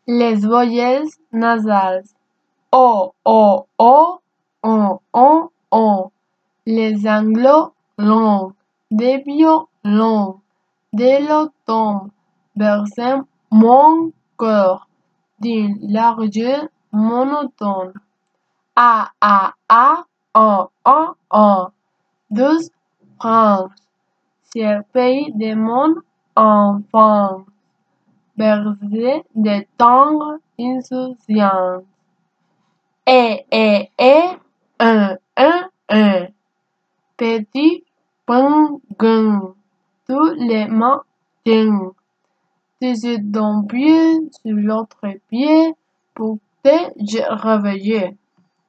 Les voyelles nasales. O, O, O, on. Les anglo longs, des bio longs, des lotomes bercent mon cœur d'une largeur monotone. A, en. 12 France, c'est le pays de mon enfance, bercé de tendre insouciance. Un. Petit pingouin, tous les matins, toujours d'un pied sur l'autre pied pour te réveiller.